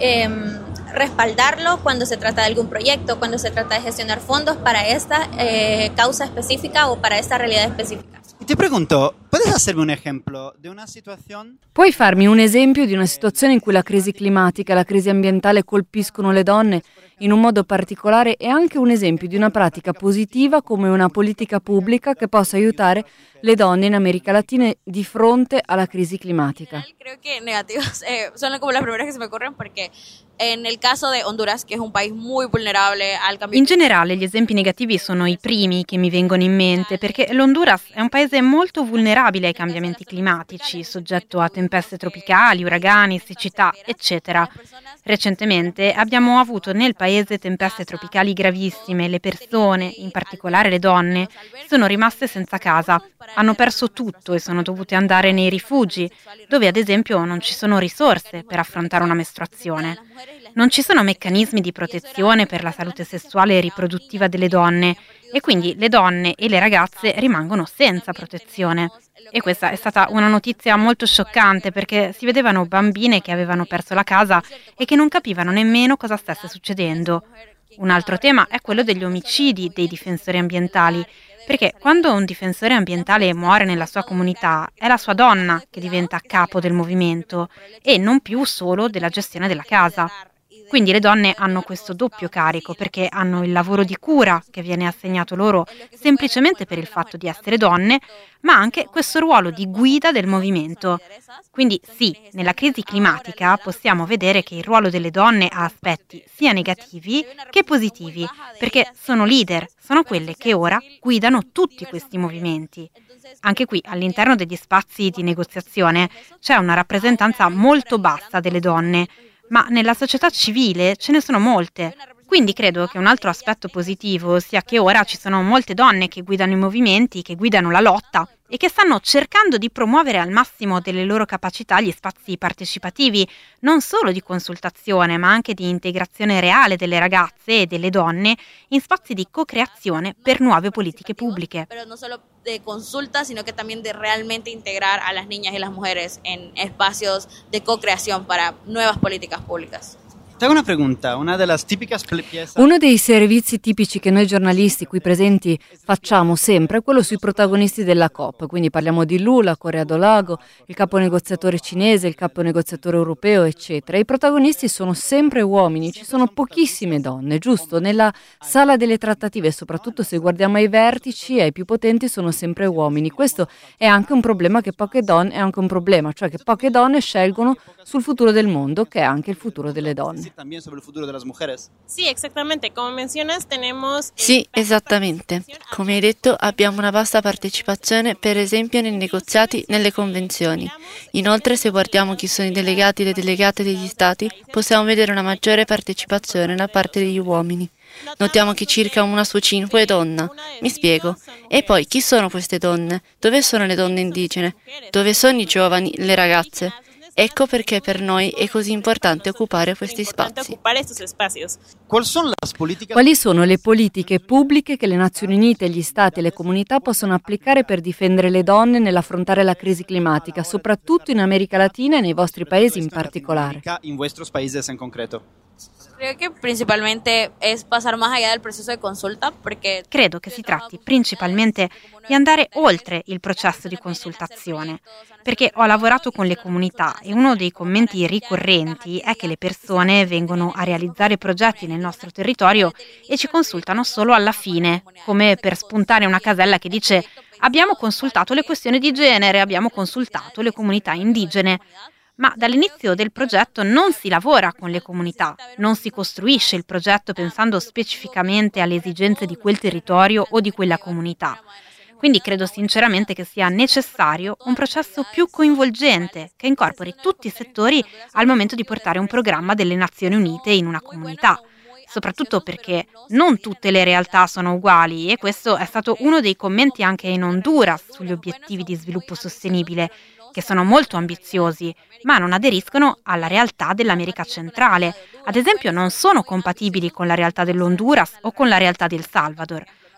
respaldarlo cuando se trata de algún proyecto, cuando se trata de gestionar fondos para esta causa específica o para esta realidad específica. Ti pregunto, puedes hacerme un ejemplo de una situación? Puoi farmi un esempio di una situazione in cui la crisi climatica e la crisi ambientale colpiscono le donne in un modo particolare e anche un esempio di una pratica positiva come una politica pubblica che possa aiutare le donne in America Latina di fronte alla crisi climatica? Creo que negativos son como las primeras que se me ocurren porque en el caso de Honduras, que es un país muy vulnerable al cambio. In generale gli esempi negativi sono i primi che mi vengono in mente perché l'Honduras è un paese molto vulnerabile ai cambiamenti climatici, soggetto a tempeste tropicali, uragani, siccità, eccetera. Recentemente abbiamo avuto nel paese tempeste tropicali gravissime, le persone, in particolare le donne, sono rimaste senza casa, hanno perso tutto e sono dovute andare nei rifugi, dove ad esempio non ci sono risorse per affrontare una mestruazione. Non ci sono meccanismi di protezione per la salute sessuale e riproduttiva delle donne e quindi le donne e le ragazze rimangono senza protezione. E questa è stata una notizia molto scioccante perché si vedevano bambine che avevano perso la casa e che non capivano nemmeno cosa stesse succedendo. Un altro tema è quello degli omicidi dei difensori ambientali, perché quando un difensore ambientale muore nella sua comunità è la sua donna che diventa capo del movimento e non più solo della gestione della casa. Quindi le donne hanno questo doppio carico perché hanno il lavoro di cura che viene assegnato loro semplicemente per il fatto di essere donne, ma anche questo ruolo di guida del movimento. Quindi sì, nella crisi climatica possiamo vedere che il ruolo delle donne ha aspetti sia negativi che positivi, perché sono leader, sono quelle che ora guidano tutti questi movimenti. Anche qui, all'interno degli spazi di negoziazione, c'è una rappresentanza molto bassa delle donne, ma nella società civile ce ne sono molte. Quindi credo che un altro aspetto positivo sia che ora ci sono molte donne che guidano i movimenti, che guidano la lotta e che stanno cercando di promuovere al massimo delle loro capacità gli spazi partecipativi, non solo di consultazione, ma anche di integrazione reale delle ragazze e delle donne in spazi di co-creazione per nuove politiche pubbliche. Pero no solo de consulta, sino que también de realmente integrar a las niñas y las mujeres en espacios de co-creación para nuevas políticas públicas. Te hago una pregunta, una de las típicas piezas. Uno dei servizi tipici che noi giornalisti qui presenti facciamo sempre è quello sui protagonisti della COP, quindi parliamo di Lula, Corea del Lago, il capo negoziatore cinese, il capo negoziatore europeo, eccetera. I protagonisti sono sempre uomini, ci sono pochissime donne, giusto? Nella sala delle trattative, soprattutto se guardiamo ai vertici e ai più potenti, sono sempre uomini. Questo è anche un problema che poche donne, è anche un problema, cioè che poche donne scelgono sul futuro del mondo, che è anche il futuro delle donne. También sobre el futuro de las mujeres. Sì, esattamente, come mencionas tenemos. Sì, esattamente. Come hai detto, abbiamo una vasta partecipazione, per esempio nei negoziati, nelle convenzioni. Inoltre, se guardiamo chi sono i delegati e le delegate degli stati, possiamo vedere una maggiore partecipazione da parte degli uomini. Notiamo che circa 1 su 5 è donna. Mi spiego. E poi, chi sono queste donne? Dove sono le donne indigene? Dove sono i giovani, le ragazze? Ecco perché per noi è così importante occupare questi spazi. Quali sono le politiche pubbliche che le Nazioni Unite, gli Stati e le comunità possono applicare per difendere le donne nell'affrontare la crisi climatica, soprattutto in America Latina e nei vostri paesi in particolare? In vuestros países en concreto. Creo que principalmente es pasar más allá del proceso de consulta perché credo che si tratti principalmente di andare oltre il processo di consultazione, perché ho lavorato con le comunità e uno dei commenti ricorrenti è che le persone vengono a realizzare progetti nel nostro territorio e ci consultano solo alla fine, come per spuntare una casella che dice abbiamo consultato le questioni di genere, abbiamo consultato le comunità indigene. Ma dall'inizio del progetto non si lavora con le comunità, non si costruisce il progetto pensando specificamente alle esigenze di quel territorio o di quella comunità. Quindi credo sinceramente che sia necessario un processo più coinvolgente, che incorpori tutti i settori al momento di portare un programma delle Nazioni Unite in una comunità. Soprattutto perché non tutte le realtà sono uguali e questo è stato uno dei commenti anche in Honduras sugli obiettivi di sviluppo sostenibile, che sono molto ambiziosi, ma non aderiscono alla realtà dell'America centrale. Ad esempio non sono compatibili con la realtà dell'Honduras o con la realtà del Salvador.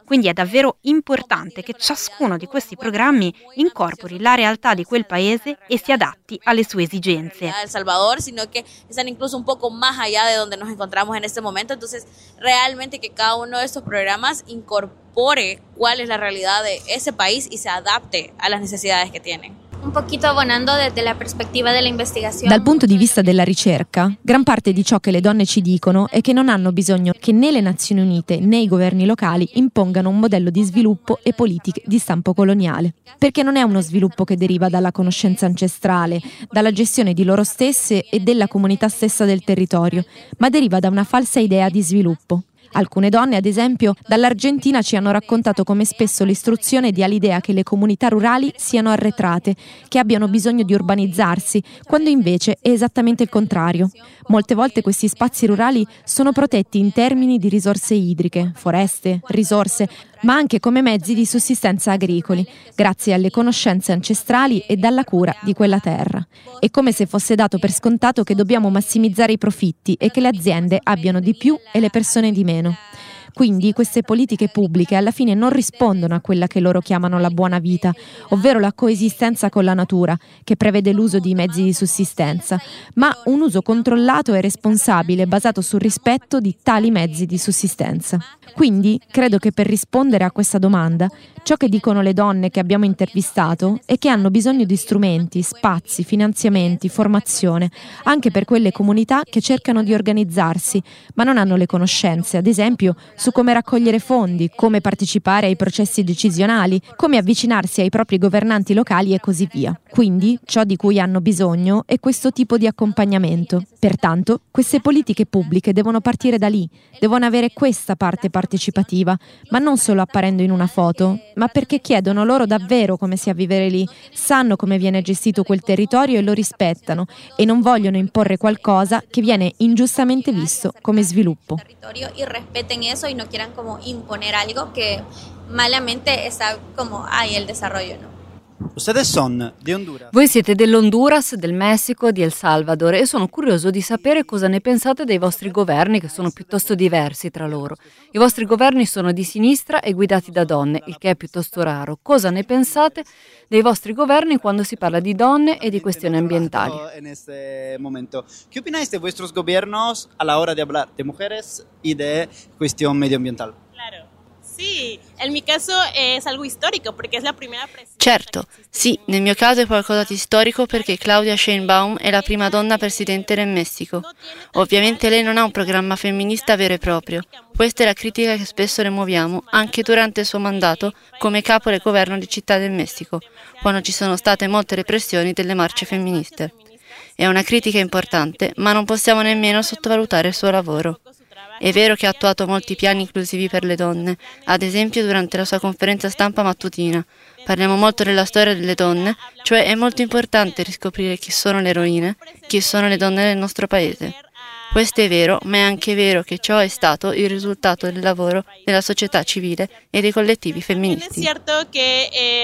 Quindi è davvero importante che ciascuno di questi programmi incorpori la realtà di quel paese e si adatti alle sue esigenze. El Salvador, sino que están incluso un poco más allá de donde nos encontramos en este momento. Entonces, realmente que cada uno de estos programas incorpore cuál es la realidad de ese país y se adapte a las necesidades que tienen. Un poquito abbonando desde la prospettiva dell'investigazione. Dal punto di vista della ricerca, gran parte di ciò che le donne ci dicono è che non hanno bisogno che né le Nazioni Unite né i governi locali impongano un modello di sviluppo e politiche di stampo coloniale, perché non è uno sviluppo che deriva dalla conoscenza ancestrale, dalla gestione di loro stesse e della comunità stessa del territorio, ma deriva da una falsa idea di sviluppo. Alcune donne, ad esempio, dall'Argentina ci hanno raccontato come spesso l'istruzione dia l'idea che le comunità rurali siano arretrate, che abbiano bisogno di urbanizzarsi, quando invece è esattamente il contrario. Molte volte questi spazi rurali sono protetti in termini di risorse idriche, foreste, risorse, ma anche come mezzi di sussistenza agricoli, grazie alle conoscenze ancestrali e dalla cura di quella terra. È come se fosse dato per scontato che dobbiamo massimizzare i profitti e che le aziende abbiano di più e le persone di meno. Quindi queste politiche pubbliche alla fine non rispondono a quella che loro chiamano la buona vita, ovvero la coesistenza con la natura, che prevede l'uso di mezzi di sussistenza, ma un uso controllato e responsabile basato sul rispetto di tali mezzi di sussistenza. Quindi credo che per rispondere a questa domanda, ciò che dicono le donne che abbiamo intervistato è che hanno bisogno di strumenti, spazi, finanziamenti, formazione, anche per quelle comunità che cercano di organizzarsi, ma non hanno le conoscenze, ad esempio, su come raccogliere fondi, come partecipare ai processi decisionali, come avvicinarsi ai propri governanti locali e così via. Quindi, ciò di cui hanno bisogno è questo tipo di accompagnamento. Pertanto, queste politiche pubbliche devono partire da lì, devono avere questa parte partecipativa, ma non solo apparendo in una foto, ma perché chiedono loro davvero come sia vivere lì, sanno come viene gestito quel territorio e lo rispettano e non vogliono imporre qualcosa che viene ingiustamente visto come sviluppo. Y respeten eso y no quieran como imponer algo que malamente está como ahí el desarrollo, ¿no? Ustedes son de Honduras. Voi siete dell'Honduras, del Messico, di El Salvador e sono curioso di sapere cosa ne pensate dei vostri governi che sono piuttosto diversi tra loro. I vostri governi sono di sinistra e guidati da donne, il che è piuttosto raro. Cosa ne pensate dei vostri governi quando si parla di donne e di questioni ambientali? En este momento, ¿qué opináis de vuestros gobiernos a la hora de hablar de mujeres y de cuestión medioambiental? Claro. Sì, nel mio caso è algo storico perché è la prima presidente. Certo, sì, nel mio caso è qualcosa di storico perché Claudia Sheinbaum è la prima donna presidente del Messico. Ovviamente lei non ha un programma femminista vero e proprio. Questa è la critica che spesso le muoviamo, anche durante il suo mandato come capo del governo di Città del Messico, quando ci sono state molte repressioni delle marce femministe. È una critica importante, ma non possiamo nemmeno sottovalutare il suo lavoro. È vero che ha attuato molti piani inclusivi per le donne, ad esempio durante la sua conferenza stampa mattutina. Parliamo molto della storia delle donne, cioè è molto importante riscoprire chi sono le eroine, chi sono le donne del nostro paese. Questo è vero, ma è anche vero che ciò è stato il risultato del lavoro della società civile e dei collettivi femministi. È certo che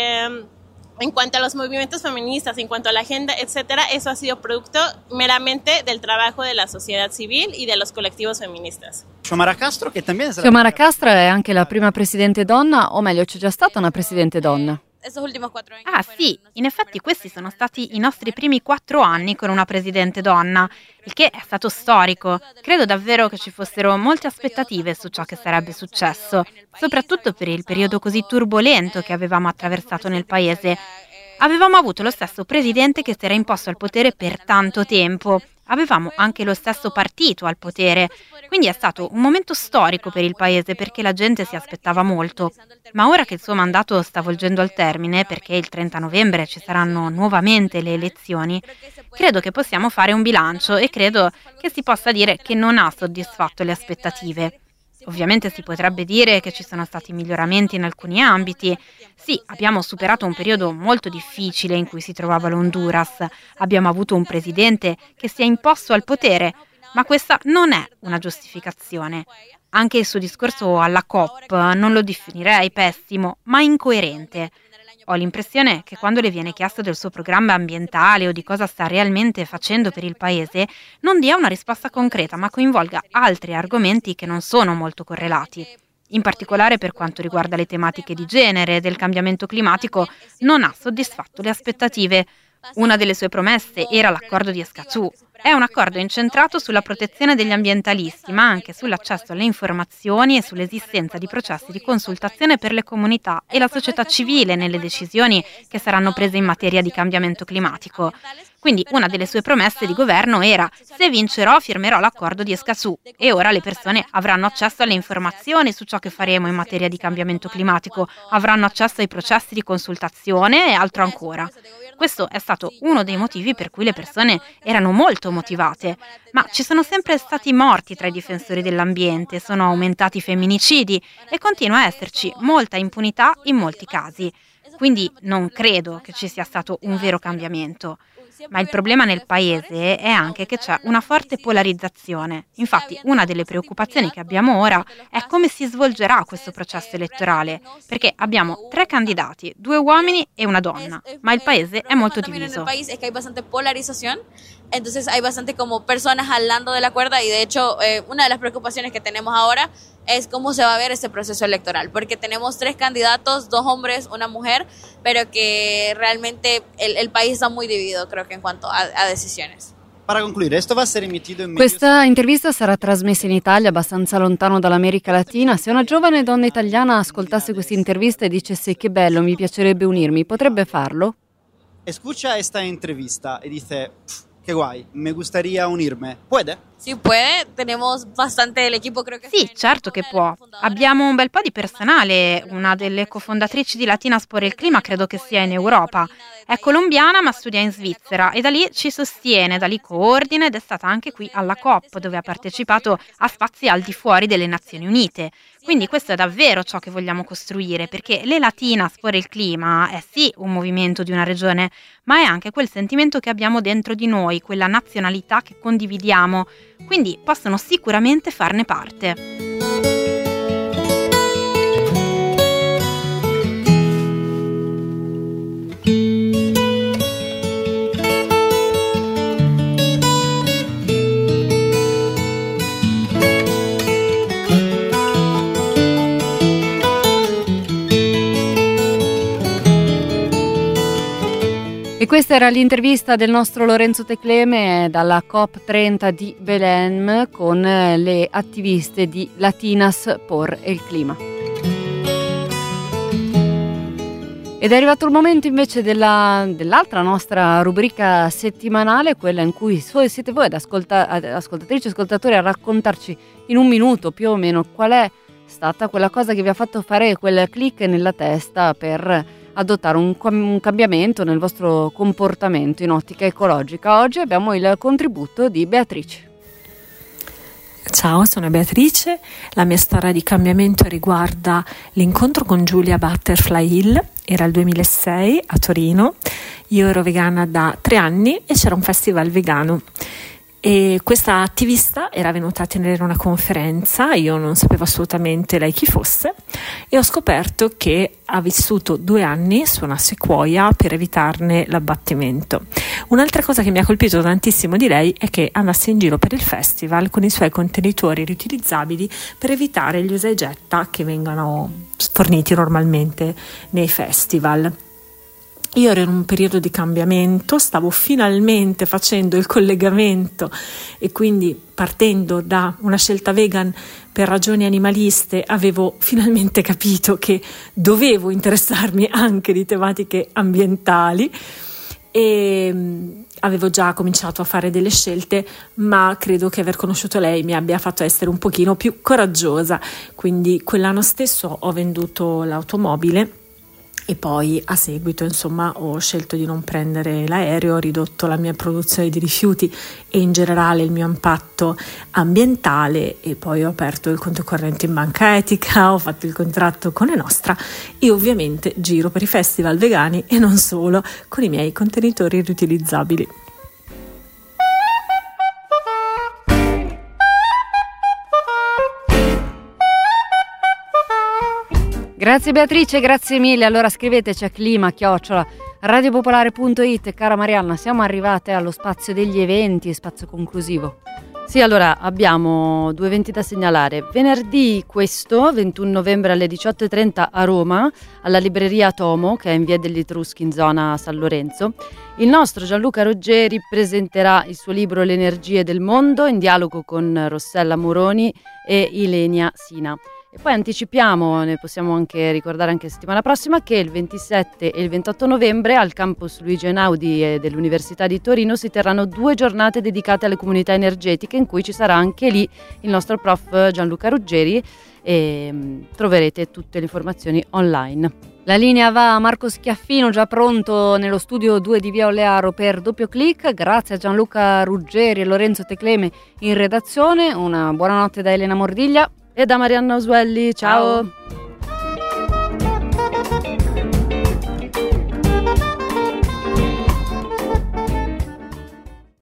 en cuanto a los movimientos feministas, en cuanto a la agenda, etcétera, eso ha sido producto meramente del trabajo de la sociedad civil y de los colectivos feministas. Xiomara Castro, che también es Xiomara Castro è anche la prima presidente donna, o meglio c'è già stata una presidente donna. Ah sì, in effetti questi sono stati i nostri primi 4 anni con una presidente donna, il che è stato storico. Credo davvero che ci fossero molte aspettative su ciò che sarebbe successo, soprattutto per il periodo così turbolento che avevamo attraversato nel paese. Avevamo avuto lo stesso presidente che si era imposto al potere per tanto tempo. Avevamo anche lo stesso partito al potere, quindi è stato un momento storico per il paese perché la gente si aspettava molto. Ma ora che il suo mandato sta volgendo al termine, perché il 30 novembre ci saranno nuovamente le elezioni, credo che possiamo fare un bilancio e credo che si possa dire che non ha soddisfatto le aspettative. Ovviamente si potrebbe dire che ci sono stati miglioramenti in alcuni ambiti. Sì, abbiamo superato un periodo molto difficile in cui si trovava l'Honduras. Abbiamo avuto un presidente che si è imposto al potere, ma questa non è una giustificazione. Anche il suo discorso alla COP non lo definirei pessimo, ma incoerente. Ho l'impressione che quando le viene chiesto del suo programma ambientale o di cosa sta realmente facendo per il paese, non dia una risposta concreta, ma coinvolga altri argomenti che non sono molto correlati. In particolare per quanto riguarda le tematiche di genere, del cambiamento climatico, non ha soddisfatto le aspettative. Una delle sue promesse era l'accordo di Escazú. È un accordo incentrato sulla protezione degli ambientalisti, ma anche sull'accesso alle informazioni e sull'esistenza di processi di consultazione per le comunità e la società civile nelle decisioni che saranno prese in materia di cambiamento climatico. Quindi una delle sue promesse di governo era: se vincerò firmerò l'accordo di Escazú, e ora le persone avranno accesso alle informazioni su ciò che faremo in materia di cambiamento climatico, avranno accesso ai processi di consultazione e altro ancora. Questo è stato uno dei motivi per cui le persone erano molto motivate, ma ci sono sempre stati morti tra i difensori dell'ambiente, sono aumentati i femminicidi e continua a esserci molta impunità in molti casi. Quindi non credo che ci sia stato un vero cambiamento. Ma il problema nel paese è anche che c'è una forte polarizzazione. Infatti, una delle preoccupazioni che abbiamo ora è come si svolgerà questo processo elettorale, perché abbiamo 3 candidati, 2 uomini e una donna, ma il paese è molto diviso. El país es que hay bastante polarización, entonces hay bastante como personas jalando de la cuerda y de hecho una de las preocupaciones que tenemos ahora es cómo se va a ver este proceso electoral, porque tenemos 3 candidatos, 2 hombres, una mujer, pero que realmente el país está muy dividido, creo que en cuanto a decisiones. Para concludere, esto va a ser emitido in Questa intervista sarà trasmessa in Italia, abbastanza lontano dall'America Latina. Se una giovane donna italiana ascoltasse questa intervista e dicesse che bello, mi piacerebbe unirmi, potrebbe farlo? Escucha esta entrevista y dice, qué guay, me gustaría unirme. ¿Puede? Sí puede, tenemos bastante el equipo, creo que Sì, certo che può. Abbiamo un bel po' di personale, una delle cofondatrici di Latinas por el Clima credo che sia in Europa. È colombiana ma studia in Svizzera e da lì ci sostiene, da lì coordina ed è stata anche qui alla COP, dove ha partecipato a spazi al di fuori delle Nazioni Unite. Quindi questo è davvero ciò che vogliamo costruire, perché le Latinas por el Clima è sì un movimento di una regione, ma è anche quel sentimento che abbiamo dentro di noi, quella nazionalità che condividiamo. Quindi possono sicuramente farne parte. E questa era l'intervista del nostro Lorenzo Tecleme dalla COP30 di Belém con le attiviste di Latinas por el Clima. Ed è arrivato il momento invece dell'altra nostra rubrica settimanale, quella in cui siete voi ascoltatrici e ascoltatori a raccontarci in un minuto più o meno qual è stata quella cosa che vi ha fatto fare quel click nella testa per adottare un cambiamento nel vostro comportamento in ottica ecologica. Oggi abbiamo il contributo di Beatrice. Ciao, sono Beatrice. La mia storia di cambiamento riguarda l'incontro con Giulia Butterfly Hill. Era il 2006 a Torino. Io ero vegana da 3 anni e c'era un festival vegano. E questa attivista era venuta a tenere una conferenza, io non sapevo assolutamente lei chi fosse e ho scoperto che ha vissuto 2 anni su una sequoia per evitarne l'abbattimento. Un'altra cosa che mi ha colpito tantissimo di lei è che andasse in giro per il festival con i suoi contenitori riutilizzabili per evitare gli usa e getta che vengono forniti normalmente nei festival. Io ero in un periodo di cambiamento, stavo finalmente facendo il collegamento e quindi partendo da una scelta vegan per ragioni animaliste avevo finalmente capito che dovevo interessarmi anche di tematiche ambientali e avevo già cominciato a fare delle scelte, ma credo che aver conosciuto lei mi abbia fatto essere un pochino più coraggiosa. Quindi quell'anno stesso ho venduto l'automobile e poi a seguito ho scelto di non prendere l'aereo, ho ridotto la mia produzione di rifiuti e in generale il mio impatto ambientale e poi ho aperto il conto corrente in banca etica, ho fatto il contratto con Enostra e ovviamente giro per i festival vegani e non solo con i miei contenitori riutilizzabili. Grazie Beatrice, grazie mille. Allora scriveteci a clima@radiopopolare.it. Cara Marianna, siamo arrivate allo spazio degli eventi, spazio conclusivo. Sì, allora abbiamo 2 eventi da segnalare. Venerdì 21 novembre alle 18:30 a Roma, alla libreria Tomo, che è in via degli Etruschi in zona San Lorenzo. Il nostro Gianluca Ruggeri presenterà il suo libro Le energie del mondo in dialogo con Rossella Moroni e Ilenia Sina. E poi anticipiamo, ne possiamo anche ricordare anche settimana prossima, che il 27 e il 28 novembre al campus Luigi Einaudi dell'Università di Torino si terranno 2 giornate dedicate alle comunità energetiche, in cui ci sarà anche lì il nostro prof Gianluca Ruggeri e troverete tutte le informazioni online. La linea va a Marco Schiaffino, già pronto nello studio 2 di Via Olearo per Doppio Clic. Grazie a Gianluca Ruggeri e Lorenzo Tecleme in redazione. Una buonanotte da Elena Mordiglia e da Marianna Usuelli. Ciao.